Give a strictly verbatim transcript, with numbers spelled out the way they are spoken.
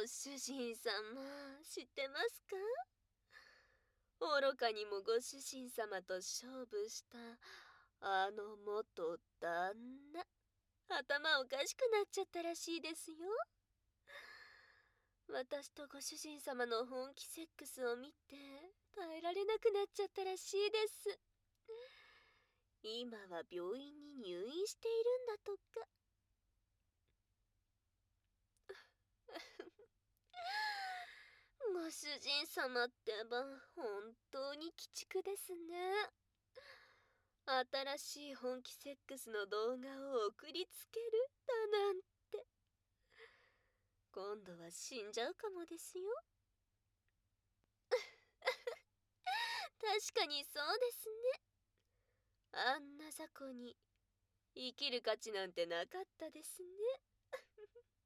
主人様、知ってますか？愚かにもご主人様と勝負したあの元旦那、頭おかしくなっちゃったらしいですよ。私とご主人様の本気セックスを見て耐えられなくなっちゃったらしいです。今は病院に入院しているんだとか。ご主人様ってば本当に鬼畜ですね。新しい本気セックスの動画を送りつけるだなんて。今度は死んじゃうかもですよ。確かにそうですね。あんな雑魚に生きる価値なんてなかったですね。